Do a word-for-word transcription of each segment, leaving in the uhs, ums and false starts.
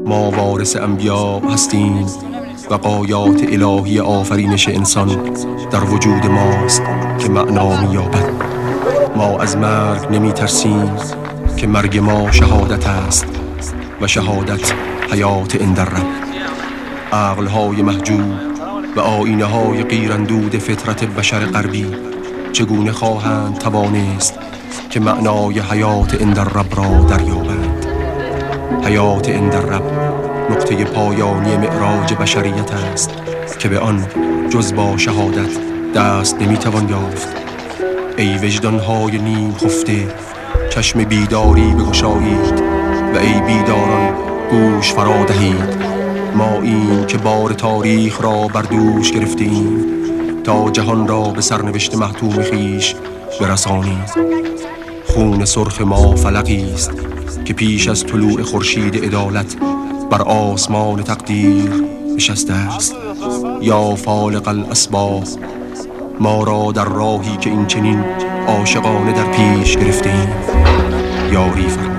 ما وارث انبیا هستیم و غایات الهی آفرینش انسان در وجود ماست که معنا می‌یابد. ما از مرگ نمی ترسیم که مرگ ما شهادت است و شهادت حیات عند الرب. عقل‌های محجوب و آیینه‌های غیراندود فطرت بشر غربی چگونه خواهند توانست که معنای حیات عند الرب را دریابند؟ حیات عند الرب نقطه پایانی معراج بشریت است که به آن جز با شهادت دست نمیتوان یافت. ای وجدان‌های نیم خفته، چشم بیداری بگشایید و ای بیداران گوش فرا دهید. ما این که بار تاریخ را بر دوش گرفتیم تا جهان را به سرنوشت محتوم خویش برسانیم. خون سرخ ما فلقی است که پیش از طلوع خورشید عدالت بر آسمان تقدیر نشسته است. یا فالق الاسباب، ما را در راهی که این چنین عاشقانه در پیش گرفتیم یاری فرما.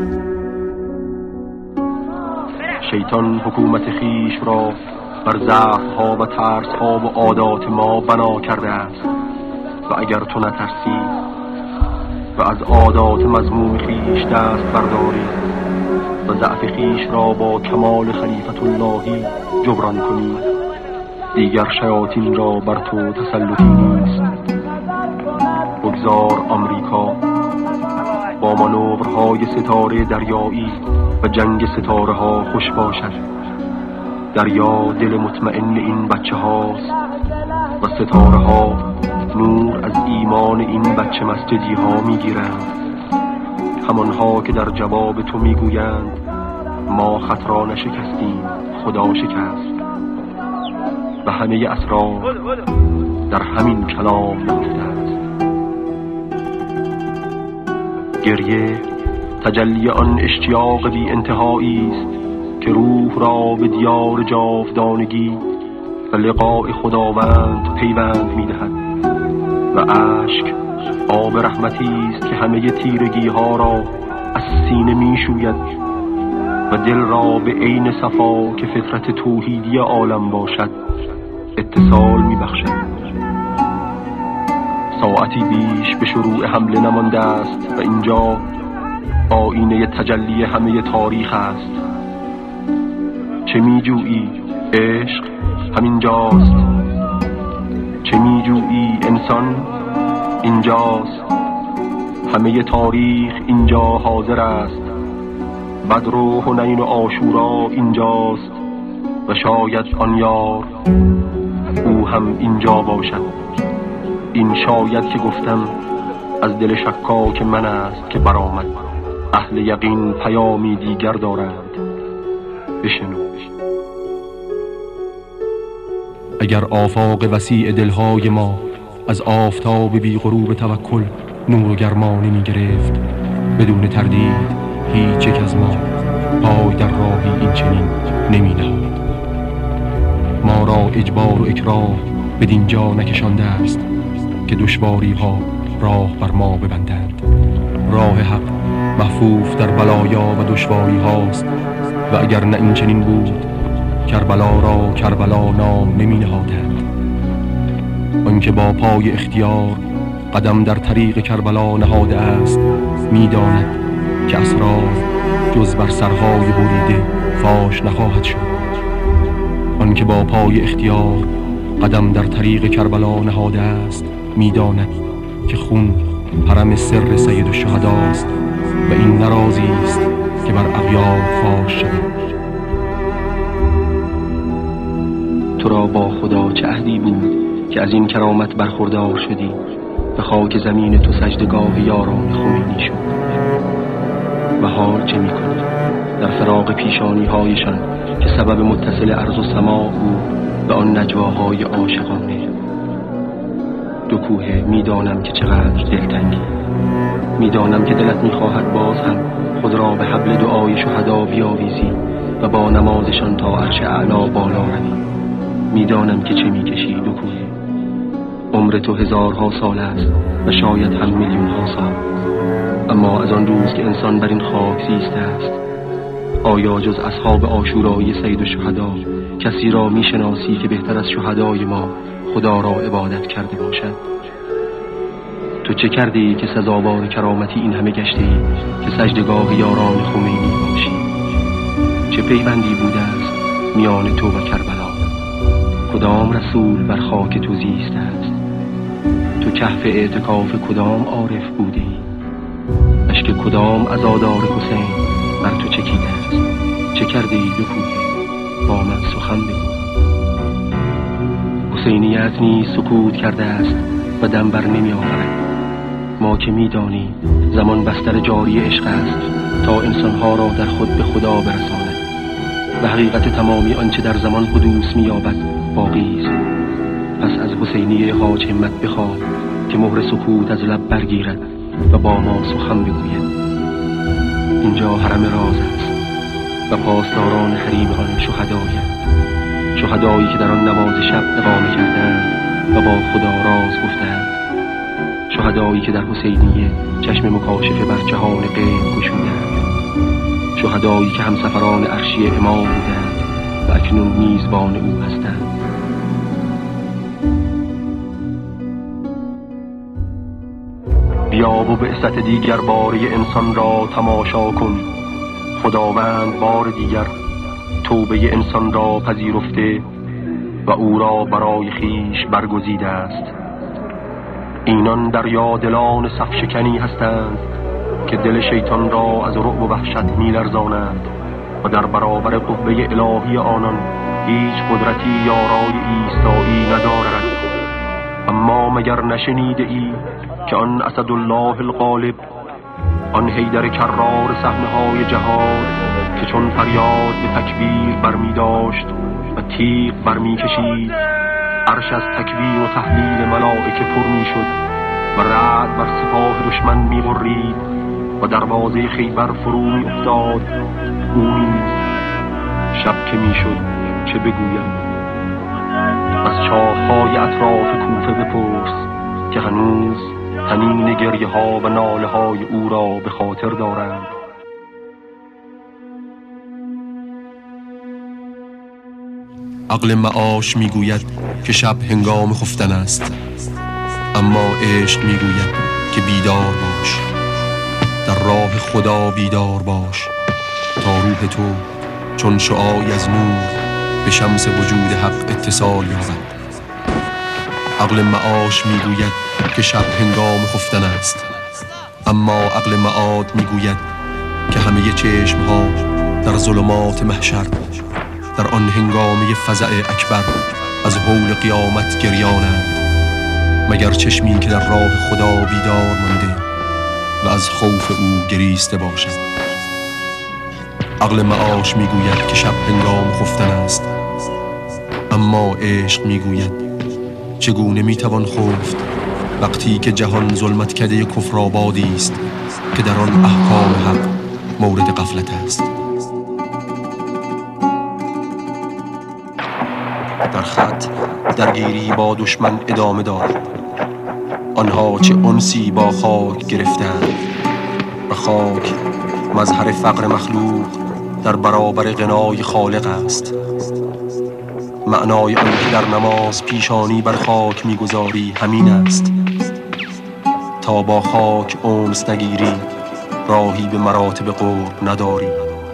شیطان حکومت خیش را بر ضعف‌ها و ترس‌ها و عادات ما بنا کرده است و اگر تو نترسی و از عادات مذموم خیش دست برداری و ضعف خیش را با کمال خلیفت اللهی جبران کنی، دیگر شیاطین را بر تو تسلطی نیست. بگذار آمریکا با مانورهای ستاره دریایی و جنگ ستاره ها خوش باشد. دریا دل مطمئن این بچه هاست و ستاره ها نور از ایمان این بچه مسجدی ها می گیرند، همانها که در جواب تو می گویند ما خط را نشکستیم، خدا شکست. و همه اسرار در همین کلام نهفته است. گریه تجلی آن اشتیاق بی انتهایی است که روح را به دیار جاودانگی و لقاء خداوند پیوند می‌دهد و اشک آب رحمتی است که همه تیرگی ها را از سینه می‌شوید و دل را به عین صفا که فطرت توحیدی عالم باشد اتصال می‌بخشد. ساعتی بیش به شروع حمله نمانده است و اینجا آینه تجلی همه تاریخ است. چه می‌جویی؟ عشق همینجاست. چه می‌جویی؟ انسان اینجاست. همه تاریخ اینجا حاضر است. بدر و حنین و عاشورا اینجاست و شاید آن یار او هم اینجا باشد. این شاید که گفتم از دل شکاک من است که برآمد. اهل یقین پیامی دیگر دارند، بشنو. اگر آفاق وسیع دلهای ما از آفتاب بی غروب توکل نور و گرما نمی گرفت، بدون تردید هیچ یک از ما پای در راهی این چنین نمی نهاد. ما را اجبار و اکراه بدین جا نکشانده است که دشواری ها راه بر ما ببندند. راه حق محفوف در بلایا و دشواری هاست و اگر نه این چنین بود کربلا را کربلا نام نمی نهادند. آنکه با پای اختیار قدم در طریق کربلا نهاده است می داند که اسرار جز بر سرهای بریده فاش نخواهد شد. آنکه با پای اختیار قدم در طریق کربلا نهاده است می داند که خون حرم سر سید الشهداست و این نرازی است که بر اغیار فاش شد. تو را با خدا چه عهدی بود که از این کرامت برخوردار شدی؟ به خاک زمین تو سجدگاه یاران خمینی شد. و حال چه می کنی؟ در فراق پیشانی هایشان که سبب متصل ارض و سماع بود به آن نجواهای عاشقانه. دو کوه میدانم که چقدر دلتنگی، میدانم که دلت میخواهد باز هم خود را به حبل دعای شهدا بیاویزی و با نمازشان تا عرش اعلا بالا روی. میدانم که چه میکشی دو کوه. عمر تو هزارها سال است و شاید هم میلیون ها سال، اما از آن روز که انسان بر این خاک زیسته است آیا جز اصحاب عاشورایی سید الشهدا کسی را میشناسی که بهتر از شهدای ما خدا را عبادت کرده باشد؟ تو چه کردی که سزاوار کرامتی این همه گشتی که سجدگاه یاران خمینی باشی؟ چه پیوندی بوده است میان تو و کربلا؟ کدام رسول بر خاک تو زیسته است؟ تو کهف اعتکاف کدام عارف بودی؟ اشک کدام عزادار حسین بر تو چکیده است؟ چه کردی بگوی، با من سخن بگو. حسینیت نیز سکوت کرده است و دم بر نمی آورد. ما که می دانیم زمان بستر جاری عشق است تا انسانها را در خود به خدا برساند و حقیقت تمامی آنچه در زمان حدوث می یابد باقی است. پس از حسینیه حاج همت بخواه که مهر سکوت از لب برگیرد و با ما سخن بگوید. اینجا حرم راز است و پاسداران حریم آن شهدایند، شهدایی که در آن نماز شب اقامه کردند و با خدا راز گفتند، شهدایی که در حسینیه چشم مکاشفه بر جهان غیب گشودند، شهدایی که همسفران عرشی امام بودند و اکنون میزبان او هستند. بیا و بعثت دیگر باره انسان را تماشا کن. خداوند بار دیگر توبه انسان را پذیرفته و او را برای خیش برگزیده است. اینان دریادلان صفشکنی هستند که دل شیطان را از رعب و وحشت می‌لرزانند و در برابر قوه الهی آنان هیچ قدرتی یارای ایستایی ندارد. اما مگر نشنیده ای که آن اسدالله الغالب، آن حیدر کرار صحنه‌های جهاد که چون فریاد به تکبیر برمی داشت و تیغ برمی کشید، عرش از تکبیر و تهلیل ملائکه پر می شد و رعد بر سپاه دشمن می برید و دروازه خیبر فرو می افتاد. او نیز شب که می شد چه بگویم؟ از چاه‌های اطراف کوفه بپرس که هنوز تنین گریه ها و ناله های او را به خاطر دارند. عقل معاش میگوید که شب هنگام خفتن است، اما عشق میگوید که بیدار باش، در راه خدا بیدار باش تا روح تو چون شعاعی از نور به شمس وجود حق اتصال یابد. عقل معاش میگوید که شب هنگام خفتن است، اما عقل معاد میگوید که همه چشم ها در ظلمات محشر در آن هنگامه فزع اکبر از هول قیامت گریانند، مگر چشمی که در راه خدا بیدار مانده و از خوف او گریسته باشد. عقل معاش میگوید که شب هنگام خفتن است، اما عشق میگوید چگونه میتوان خفت وقتی که جهان ظلمت کده کفر آبادی است که در آن احکام حق مورد غفلت است. در خط درگیری با دشمن ادامه دارد. آنها چه انسی با خاک گرفتند و خاک مظهر فقر مخلوق در برابر غنای خالق است. معنای آن که در نماز پیشانی بر خاک میگذاری همین است. تا با خاک انس نگیری راهی به مراتب قرب نداری.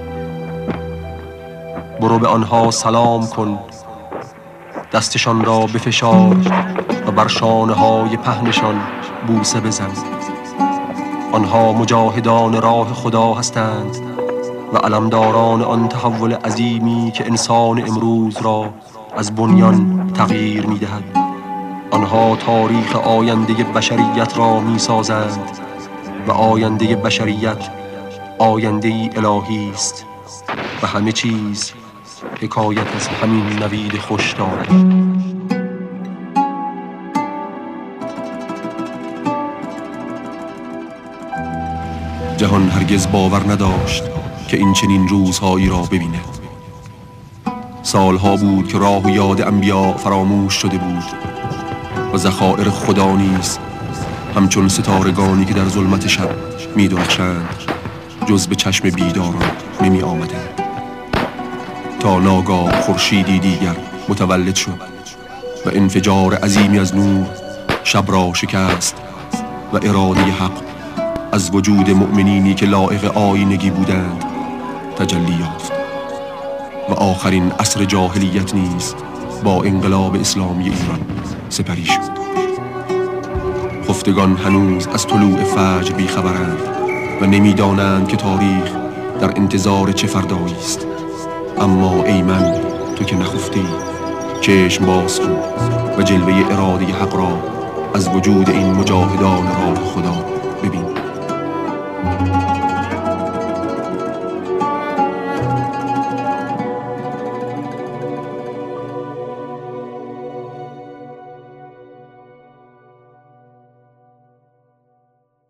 برو به آنها سلام کن، دستشان را بفشار و بر شانه های پهنشان بوسه بزن. آنها مجاهدان راه خدا هستند و علمداران آن تحول عظیمی که انسان امروز را از بنیان تغییر می دهد. آنها تاریخ آینده بشریت را می سازند و آینده بشریت آینده الهی است و همه چیز حکایت از همین نوید خوش دارد. جهان هرگز باور نداشت که این چنین روزهایی را ببیند. سالها بود که راه و یاد انبیا فراموش شده بود و ذخایر خدا نیز همچون ستارگانی که در ظلمت شب می درخشند جز به چشم بیداران نمی آمده، تا ناگاه خورشیدی دیگر متولد شد و انفجار عظیمی از نور شب را شکست و اراده حق از وجود مؤمنینی که لایق آیینگی بودند تجلی یافت و آخرین عصر جاهلیت نیز با انقلاب اسلامی ایران سپری شد. خفتگان هنوز از طلوع فجر بیخبرند و نمیدانند که تاریخ در انتظار چه فردایی است. اما ای من، تو که نخفتی، چشم باز کن و جلوه اراده حق را از وجود این مجاهدان راه خدا